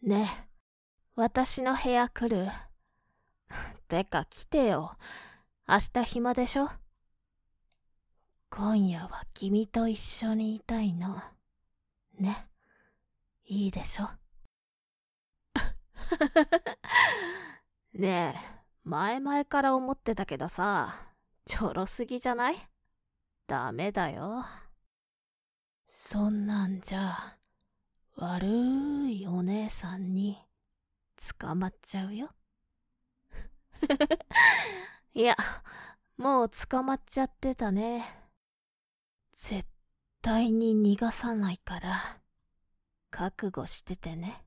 ねえ、私の部屋来る？てか来てよ。明日暇でしょ？今夜は君と一緒にいたいの。ね、いいでしょ？ねえ、前々から思ってたけどさ、ちょろすぎじゃない？ダメだよ。そんなんじゃ、悪いお姉さんに捕まっちゃうよ。いや、もう捕まっちゃってたね。絶対に逃がさないから、覚悟しててね。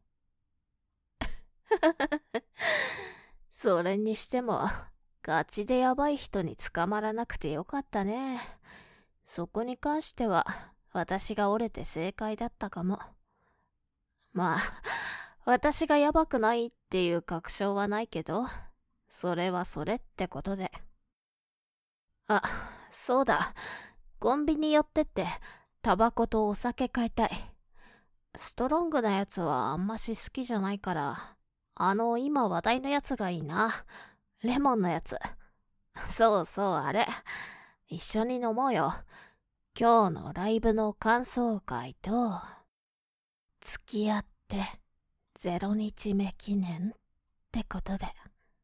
それにしても、ガチでやばい人に捕まらなくてよかったね。そこに関しては、私が折れて正解だったかも。まあ、私がやばくないっていう確証はないけど、それはそれってことで。あ、そうだ。コンビニ寄ってって、タバコとお酒買いたい。ストロングなやつはあんまし好きじゃないから、今話題のやつがいいな。レモンのやつ。そうそう、あれ。一緒に飲もうよ。今日のライブの感想会と、付き合って0日目記念ってことで。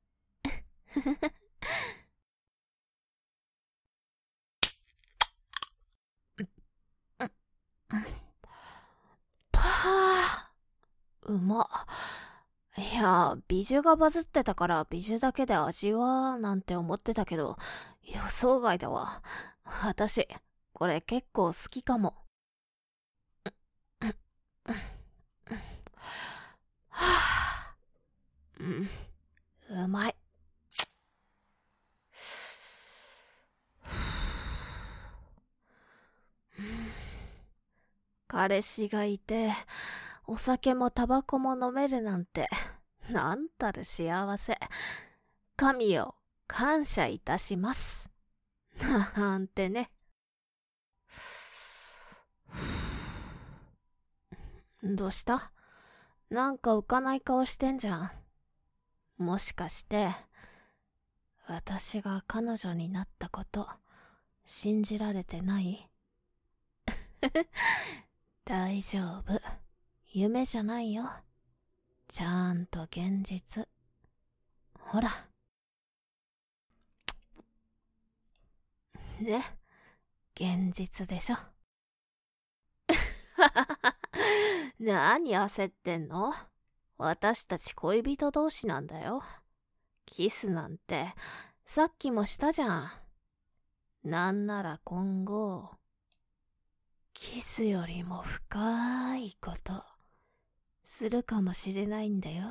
パー、うまっ。いや、美女がバズってたから美女だけで味はなんて思ってたけど、予想外だわ。私、これ結構好きかも。はぁ、うまい。彼氏がいて、お酒もタバコも飲めるなんて、なんたる幸せ。神よ、感謝いたします。なんてね。どうした？なんか浮かない顔してんじゃん。もしかして、私が彼女になったこと、信じられてない？大丈夫。夢じゃないよ。ちゃんと現実。ほら。ね。現実でしょ。何焦ってんの？私たち恋人同士なんだよ。キスなんて、さっきもしたじゃん。なんなら今後、キスよりも深いこと、するかもしれないんだよ。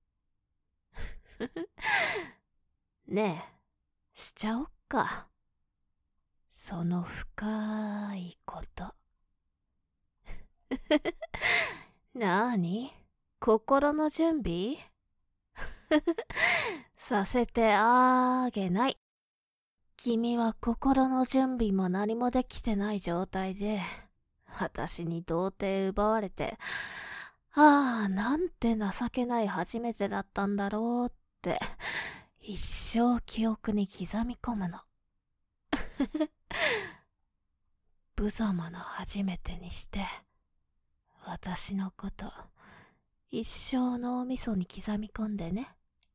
ねえ、しちゃおっか。その深いこと。なーに？心の準備させてあげない。君は心の準備も何もできてない状態で、私に童貞奪われて、ああ、なんて情けない初めてだったんだろうって、一生記憶に刻み込むの。無様な初めてにして、私のこと、一生脳みそに刻み込んでね。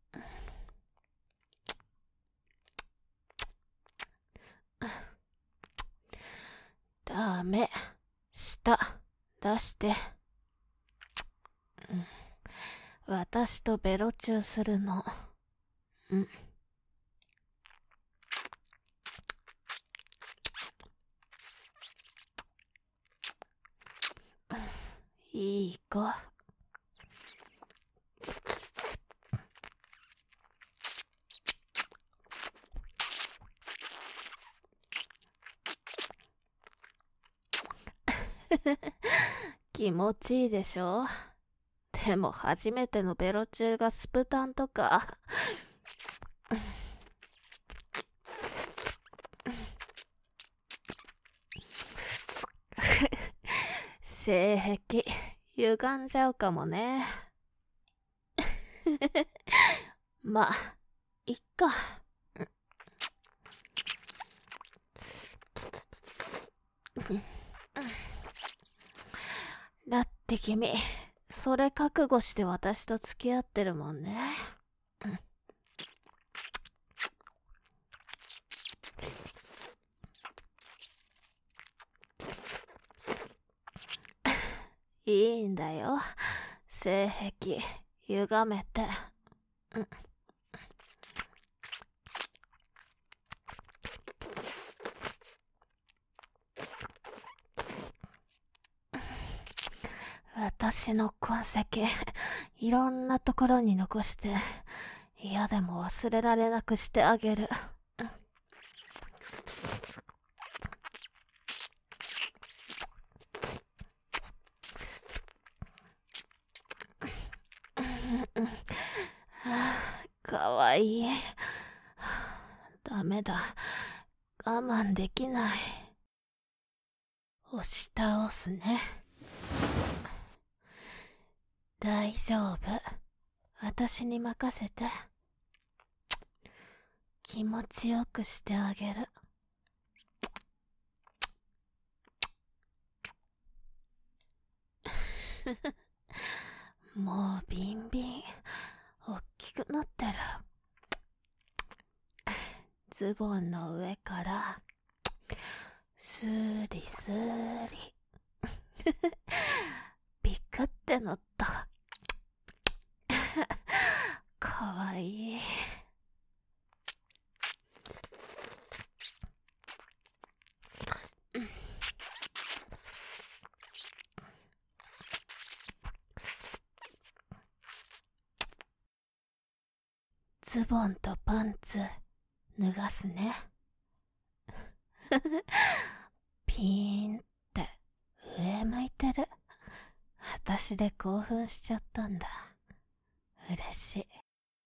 ダメ。舌、出して。私とベロチューするの。いい子。気持ちいいでしょ？でも初めてのベロチューがスプタンとか。性癖、歪んじゃうかもね。 まあ、いっか。だって君、それ覚悟して私と付き合ってるもんね。いいんだよ。性癖、歪めて。私の痕跡、いろんなところに残して、嫌でも忘れられなくしてあげる。かわいい。ダメだ。我慢できない。押し倒すね。大丈夫。私に任せて。気持ちよくしてあげる。もうビンビンおっきくなってる。ズボンの上からスーリスーリピクってなった。かわいい。ズボンとパンツ脱がすね。ピーンって上向いてる。私で興奮しちゃったんだ。嬉しい。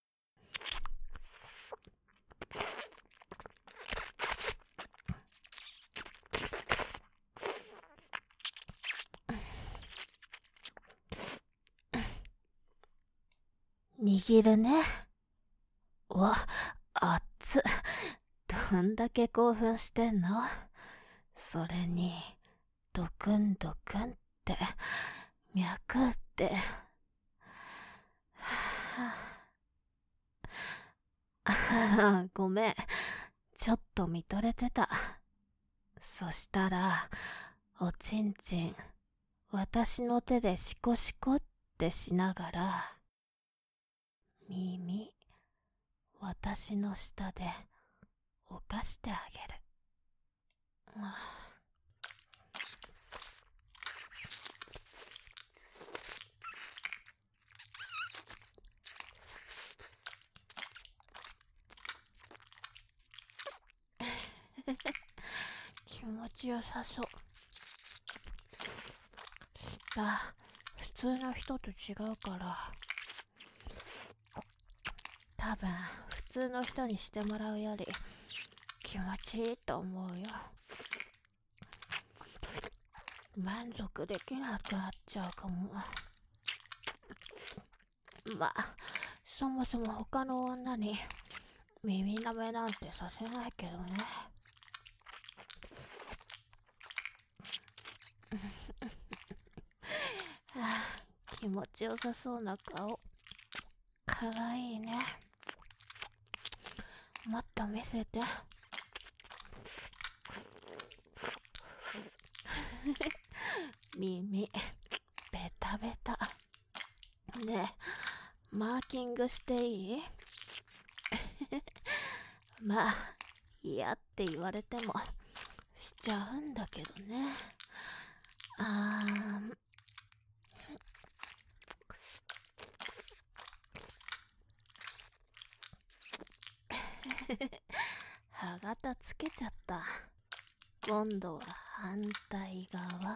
握るね。わ、熱っ。どんだけ興奮してんの？それに、ドクンドクンって、脈って。ごめん。ちょっと見とれてた。そしたら、おちんちん、私の手でシコシコってしながら、耳、私の下で犯してあげる。気持ちよさそう。下、普通の人と違うから、多分普通の人にしてもらうより気持ちいいと思うよ。満足できなくなっちゃうかも。まあ、そもそも他の女に耳舐めなんてさせないけどね。気持ちよさそうな顔。かわいいね。もっと見せて。耳、ベタベタ。ねえ、マーキングしていい？まあ、嫌って言われてもしちゃうんだけどね。歯型つけちゃった。今度は反対側。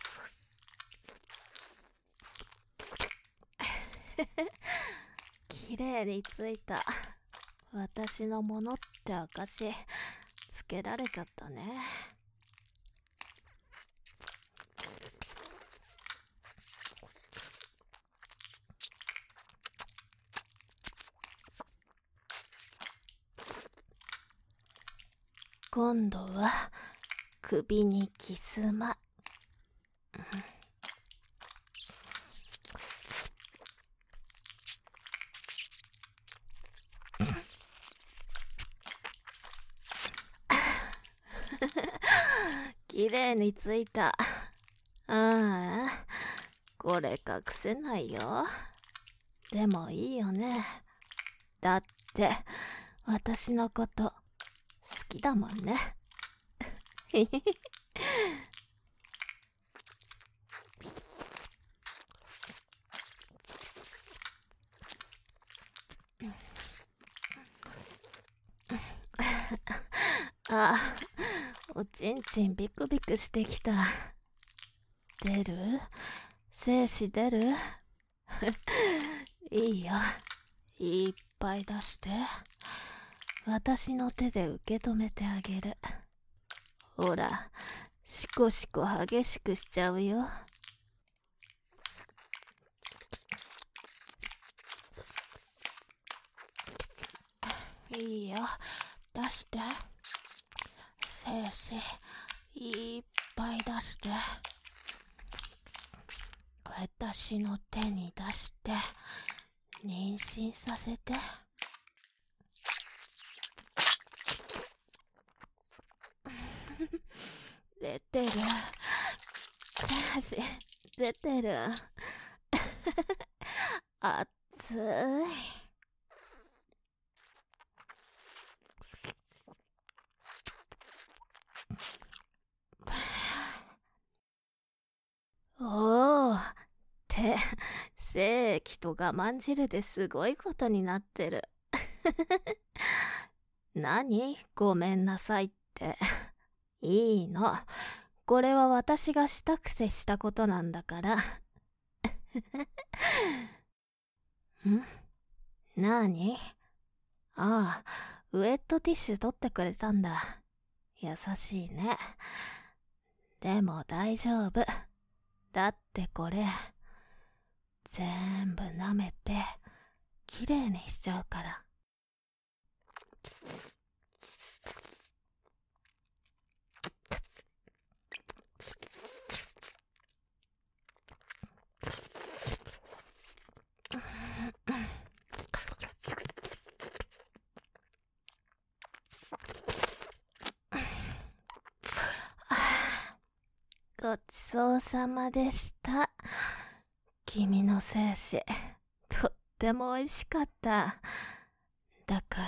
綺きれいについた。私のものって証つけられちゃったね。今度は首にキスマ。きれいについた。ああ、これ隠せないよ。でもいいよね。だって私のこと好きだもんね。あ、おちんちんビクビクしてきた。出る？精子出る？いいよ。いっぱい出して。私の手で受け止めてあげる。ほら、シコシコ激しくしちゃうよ。いいよ、出して。精子いっぱい出して。私の手に出して妊娠させて。出てる。精子出てる。熱い。おお、手、精液と我慢汁ですごいことになってる。何？ごめんなさいって。いいの。これは私がしたくてしたことなんだから。ん？なに？ああ、ウェットティッシュ取ってくれたんだ。優しいね。でも大丈夫。だってこれ、全部舐めて、きれいにしちゃうから。ごちそうさまでした。君の精子、とっても美味しかった。だから、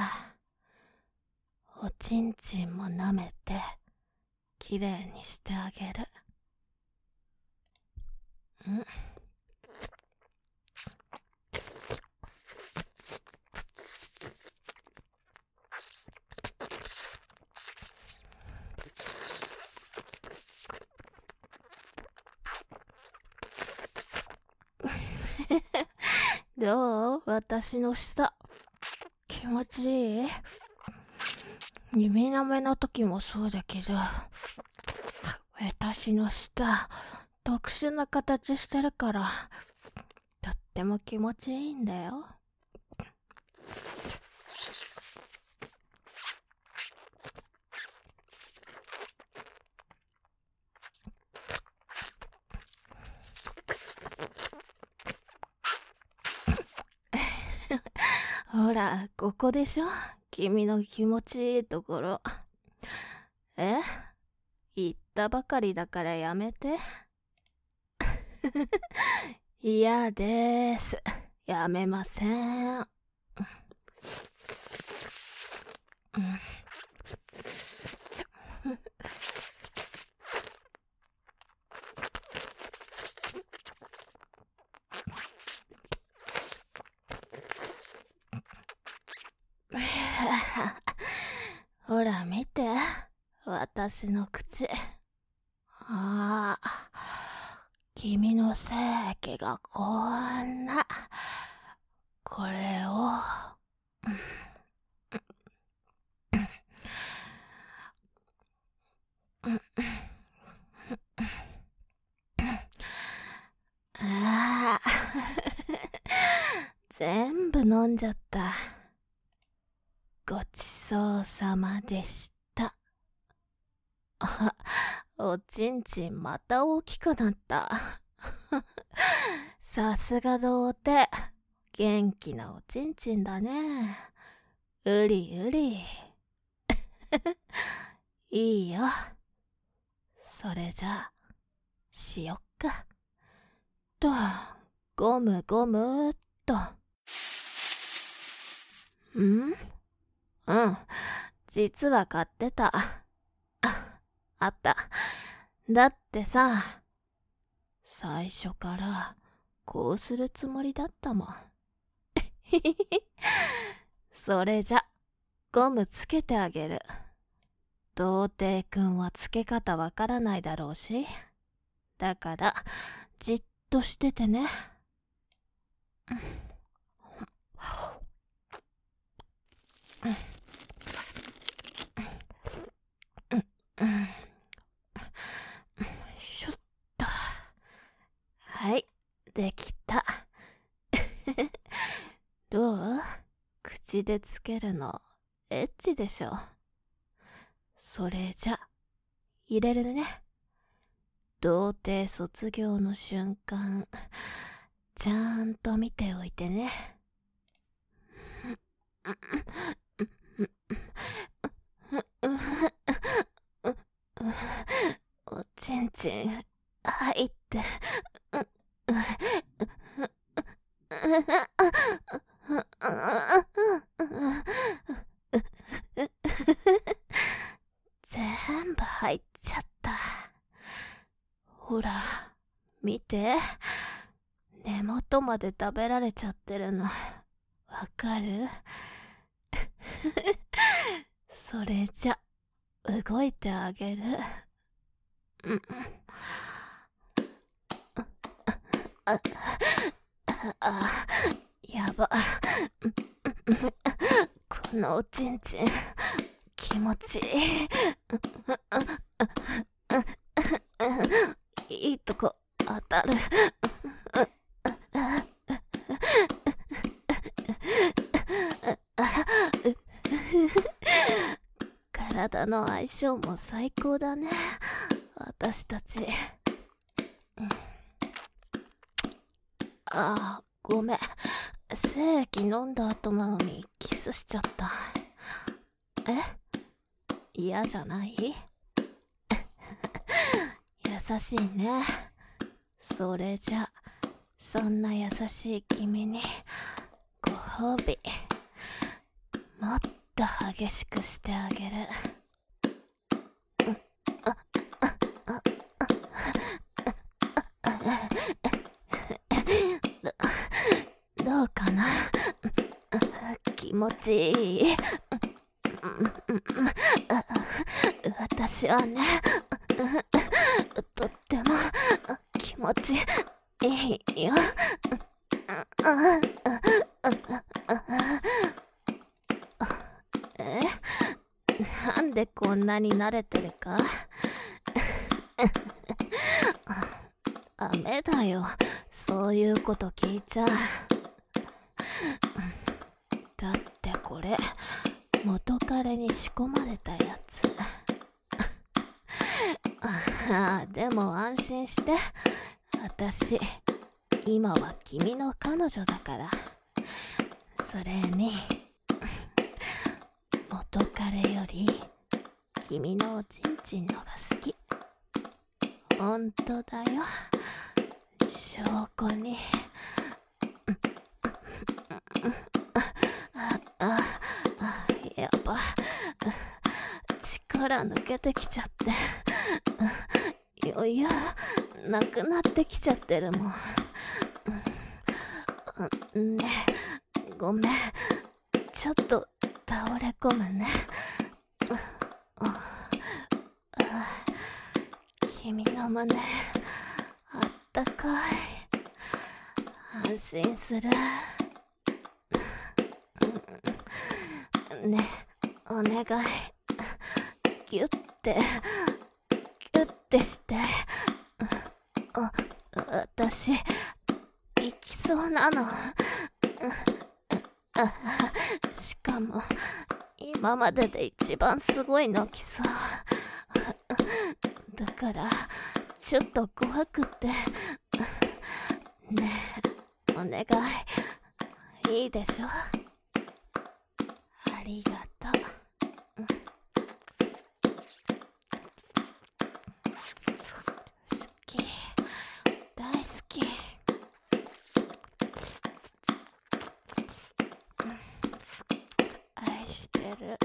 おちんちんも舐めて、きれいにしてあげる。どう？私の舌。気持ちいい？指舐めの時もそうだけど、私の舌、特殊な形してるから、とっても気持ちいいんだよ。ほら、ここでしょ？君の気持ちいいところ。言ったばかりだからやめて。嫌でーす。やめません。ほら見て、私の口。ああ、君の精液がこんな。これを全部飲んじゃった。ごちそうさまでした。あ、おちんちんまた大きくなった。さすが童貞。元気なおちんちんだね。うりうり。いいよ。それじゃあ、しよっか。と、ゴムゴムっと。うん、実は買ってた。あった。だってさ、最初からこうするつもりだったもん。それじゃ、ゴムつけてあげる。童貞くんはつけ方わからないだろうし。だから、じっとしててね。シュッと。はい、できた。どう？口でつけるのエッチでしょ。それじゃ入れるね。童貞卒業の瞬間、ちゃんと見ておいてね。おちんちん入って全部入っちゃった。ほら見て、根元まで食べられちゃってるのわかる？それじゃ動いてあげる。やば。このおちんちん気持ちいい。いいとこ当たる。体の相性も最高だね、私たち。ごめん。精液飲んだ後なのにキスしちゃった。嫌じゃない？優しいね。それじゃ、そんな優しい君にご褒美。もっと激しくしてあげる。どうかな？気持ちいい？私はね、とっても気持ちいいよ。なんでこんなに慣れてるか？ダメだよ、そういうこと聞いちゃ。だってこれ元彼に仕込まれたやつ。でも安心して、私今は君の彼女だから。それに元彼より君のおちんちんのが好き。ほんとだよ、証拠に。やば、力抜けてきちゃって、余裕なくなってきちゃってるもん。ね、ごめん、ちょっと倒れ込むね。君の胸あったかい。安心する。ね、お願い。ギュッてして。私行きそうなの。 しかも今までで一番すごいの来そう。だからちょっと怖くって。ねえ、お願い、いいでしょ。ありがとう。好き、大好き。愛してる。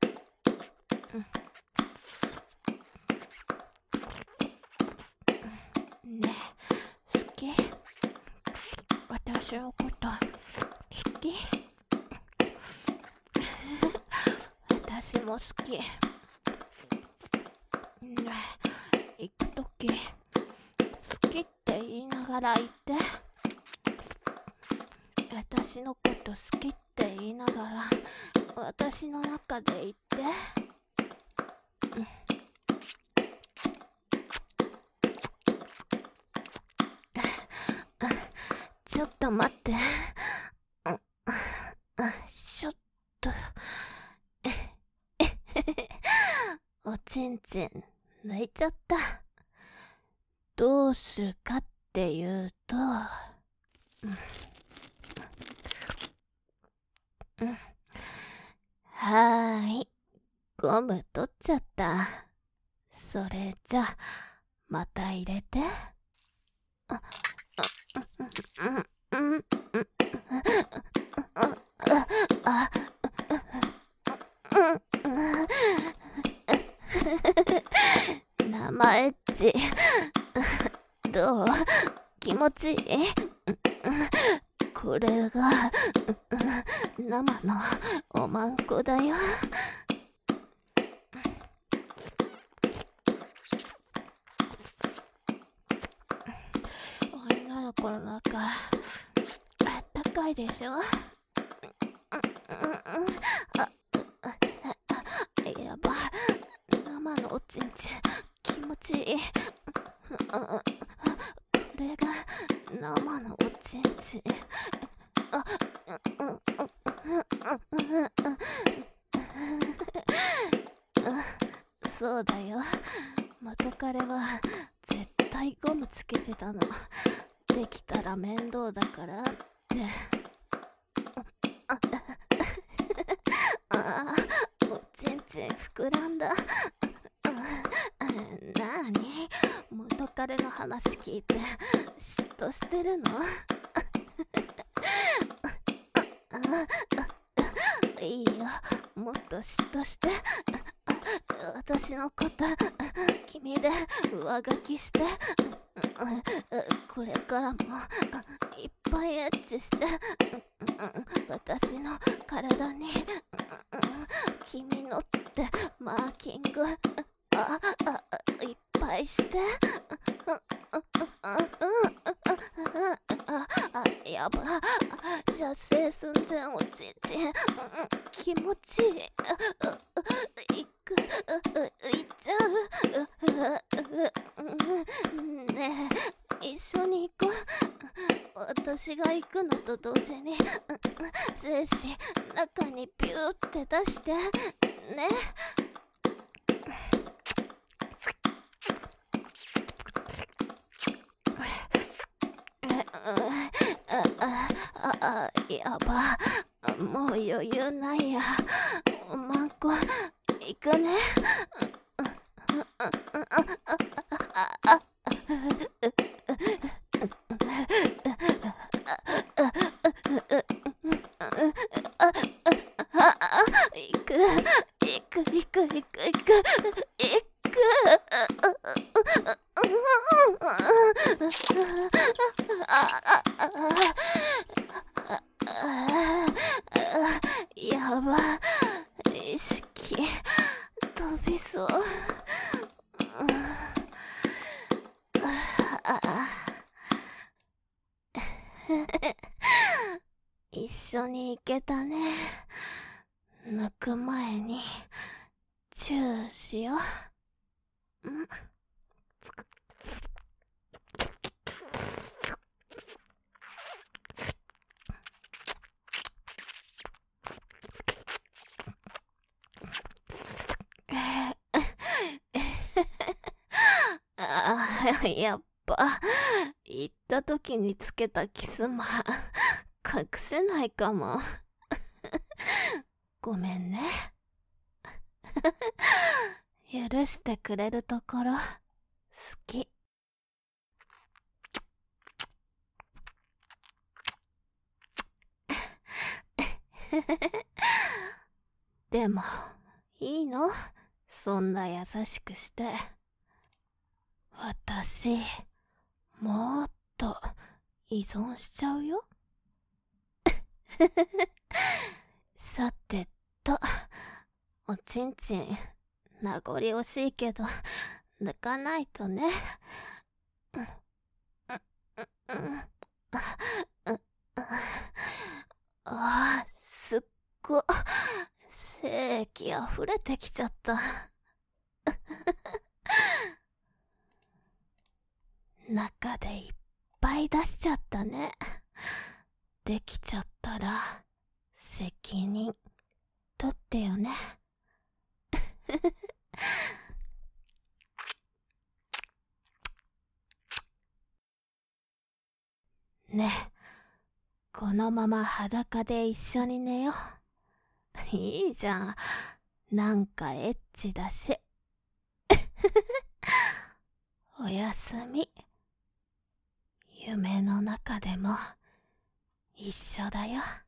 ねえ、好き？私のこと好き？私も好き。ねえ、行くとき好きって言いながら言って。私のこと好きって言いながら私の中で言って。ちょっと待って。ちょっとおちんちん抜いちゃった。どうするかっていうと、はーい、ゴム取っちゃった。それじゃまた入れて。生エッチどう？気持ちいい？これが生のおまんこだよ。女の子の中あったかいでしょ。やば、生のおちんちん気持ちいい。これが生のおちんちん。そうだよ、元彼は絶対ゴムつけてたの。できたら面倒だからって。おちんちん膨らんだ。なに、元彼の話聞いて嫉妬してるの？いいよ、もっと嫉妬して。私のこと君で上書きして。これからもいっぱいエッチして。私の体に君のってマーキングいっぱいして。やば、射精寸前おちんちん気持ちいい。いっちゃう。ねえ、一緒に行こう。私が行くのと同時に精子中にピューって出してね。やば、もう余裕ないや。おまんこ行くね。行く。やば、意識飛びそう。一緒に行けたね。抜く前にチューしよう。 やっぱ、行った時につけたキスマ、隠せないかも。ごめんね。許してくれるところ、好き。でも、いいの？そんな優しくして。私、もっと依存しちゃうよ。さてと、おちんちん、名残惜しいけど、抜かないとね。すっご、精液溢れてきちゃった。中でいっぱい出しちゃったね。できちゃったら、責任取ってよね。ねえ、このまま裸で一緒に寝よう。いいじゃん。なんかエッチだし。おやすみ。夢の中でも一緒だよ。